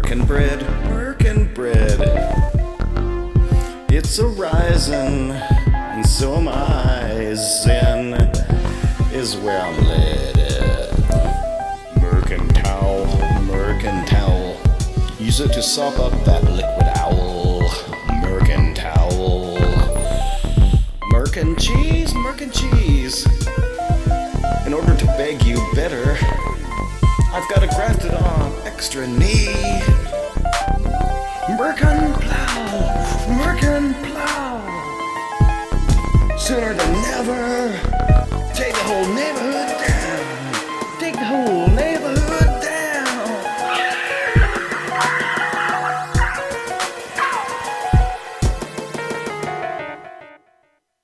Merkin bread, Merkin bread. It's a rising, and so am I. Zen is where I'm led. Mercantile, mercantile. Use it to sop up that liquid owl. Mercantile. Merkin cheese, merkin cheese. In order to beg you better, I've got a grafted on extra knee. Merkin plow, merkin plow. Sooner than never, take the whole neighborhood